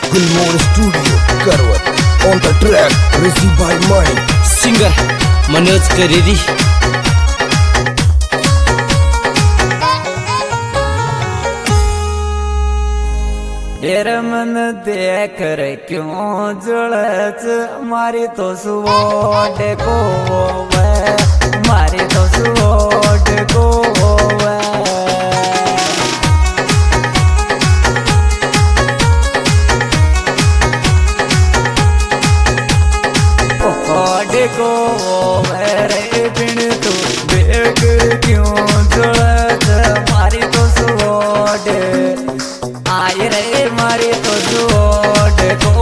Gulmore Studio, Karwat. On the track, received by mine. Singer Manoj Kariri. तेरे मन देख रे क्यों जुड़च मारी तो सुवोड को वे मारी तो सुवोड को वे ओड को रे बिन तू देख क्यों जुड़च मारी तो सुवोड आई रे मारी तो जोड़ को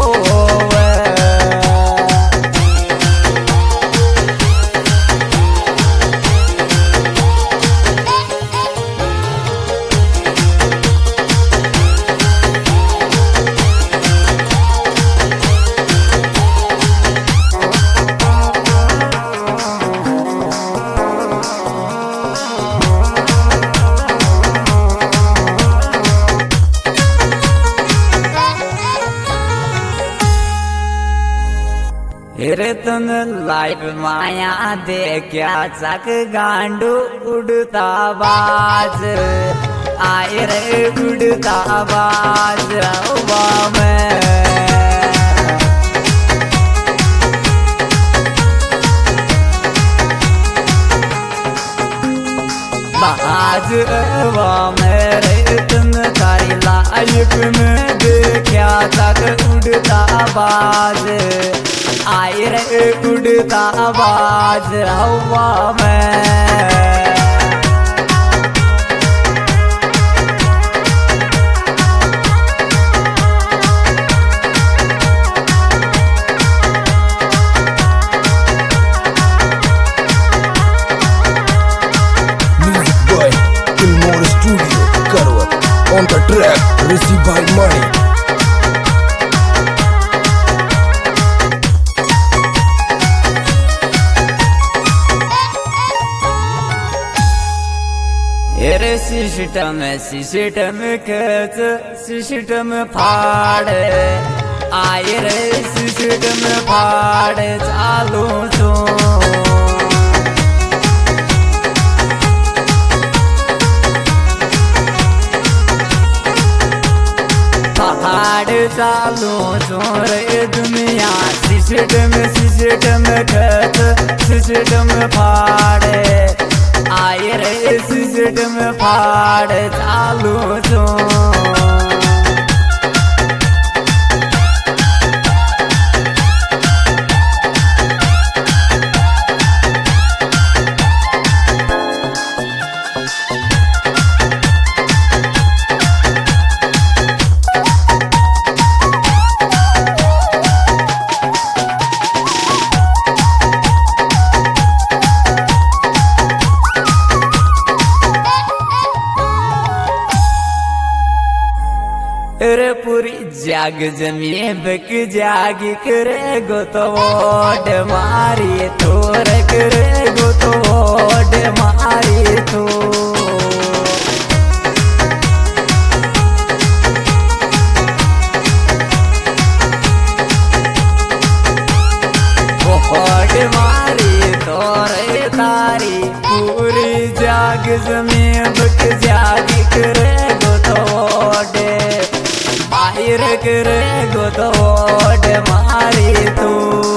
रे तुम लाइव माया दे क्या चक गांडू उड़ता बाज आए रे उड़ता बाज रवा में बाज रवा मेरे तुम तारी लाइफ में देखा चक उड़ता बाज आई रे उड़ता आवाज हवा में Music by Gulmore Studio, Karwat. On the track, received by mine. रे सिस्टम खच सिस्टम फाड़े आए रे सिस्टम फाड़े चालू छो फाड़ चालू छो रे दुनिया सिस्टम खच सिस्टम फाड़े आए रे सिस्टम फाड़ चालू छो रे पूरी जाग जमी बक जाग करे गो तो वोट मारी तोर करे गो तो वोट मारी तो वोट मारी तोर तारी पूरी जाग जमी बक जाग करे गो तो वोट करे गो तो वोट मारी तू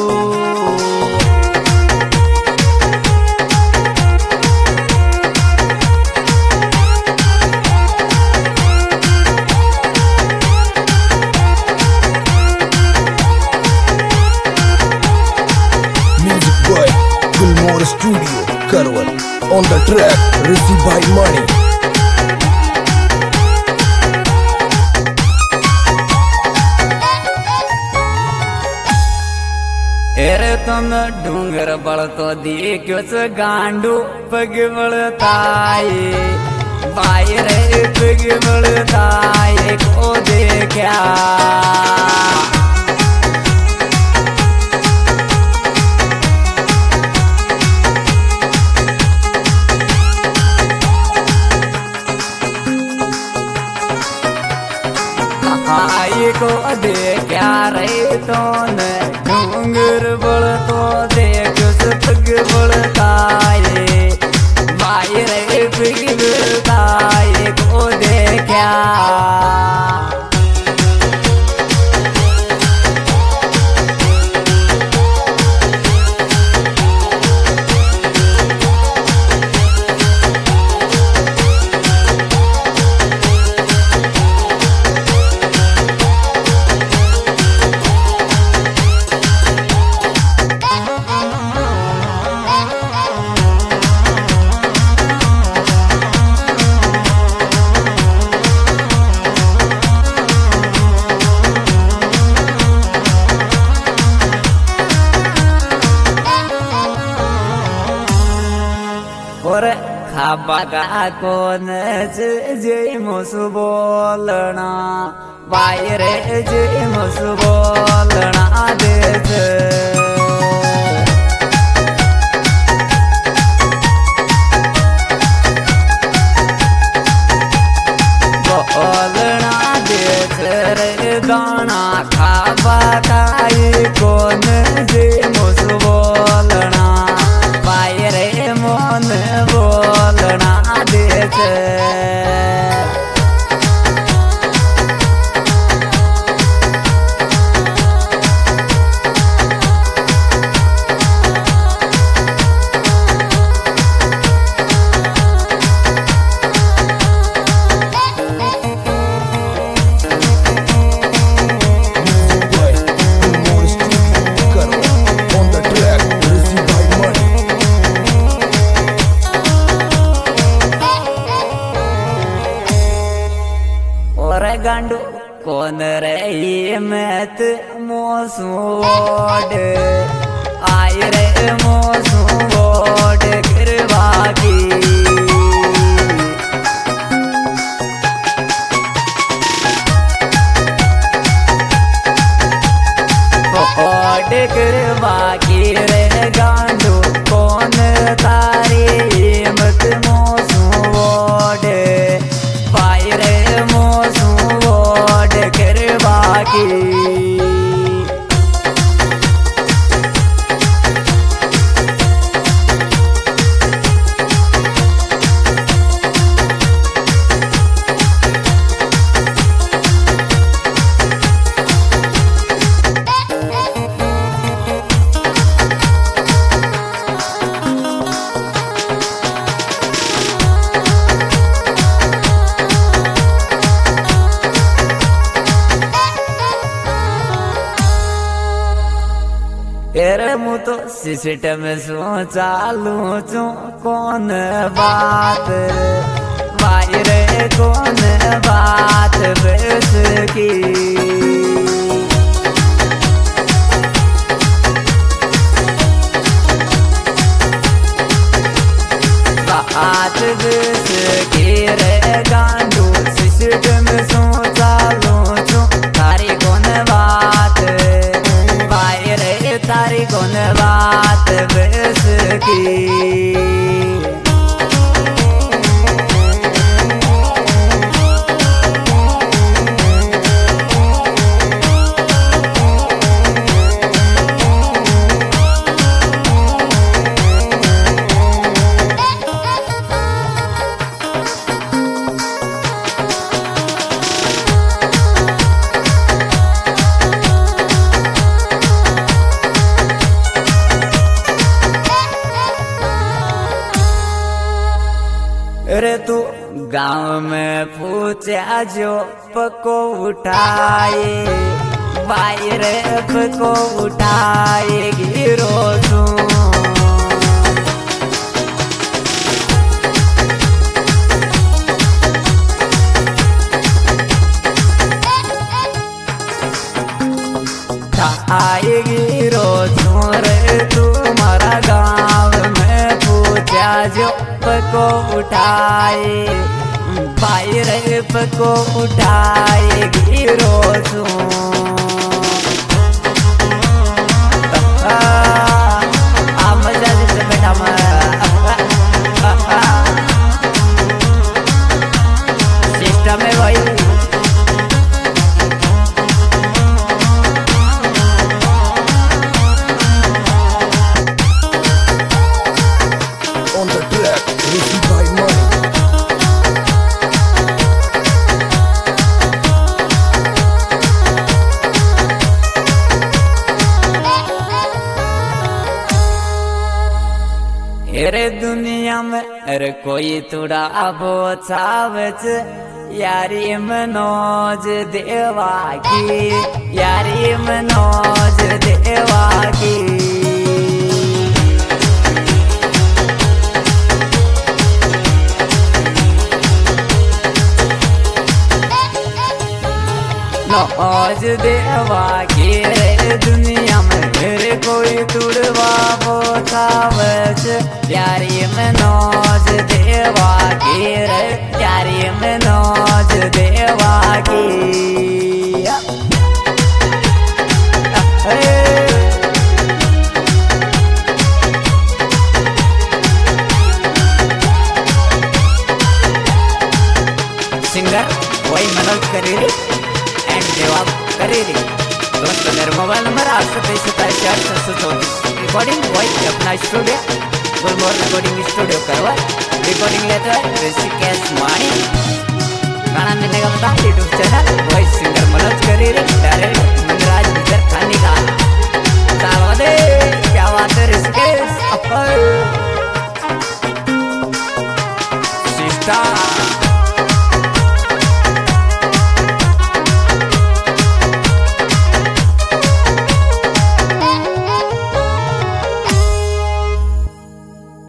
Music by Gulmore Studio, Karwat. On the track, received by mine. रे तुम डूंगर बड़ तो देखो च गांडू पग बड़ताए बाई रे पग बड़ताए को देखा भाई को देखा रे तो न डूंगर बोलतो देख पग बोलता है भाई रे पग बोलता है को देखा और खाबा का कौन जय मुसु बोलना भाई रे जय मुसु बोलना देश बोलना देश रे गाना खाबा खाई कौन जय मुसु बोलना भाई रे मोन बोलना देश गांडू कौन रे मत मोसोड आय रे मोसोड करवागी ओड करवागी रे गांडू कौन तारी मत मोसोड पाय रे मोसोड करवागी तेरे मुँह तो सिस्टम सो चालू चो कौन बात भाई रे कौन बात बस की बात बस की रे गांडू सिस्टम सो चालू चो तारी कौन बात भाई रे तारी कौन बात बस की रे तू गांव में पूछा जो पको उठाए भाई रे पको उठाए गिरो तू आएगी रोज रे तुम्हारा गांव में पूछा जो पको उठाए भाई रे पको उठाएगी रोज मजा से बेटा सिस्टम है भाई करे दुनिया में अरे कोई तुड़ा बोचावच यारी मनोज देवा की यारी मनोज देवा की नौज देवा की रे दुनिया में मेरे कोई तुड़वा बोतावच प्यारी मनोज देवा की रे प्यारी मनोज देवा की सिंगर वही मनोज करेरी एंड देवा करेरी दोस्तों मेरा मोबाइल नंबर 827 रिकॉर्डिंग वही अपना स्टूडियो गुलमोहर रिकॉर्डिंग स्टूडियो करवा रिकॉर्डिंग लेते हैं ऋषिकेश माणी गाना मिलने का बता यूट्यूब चैनल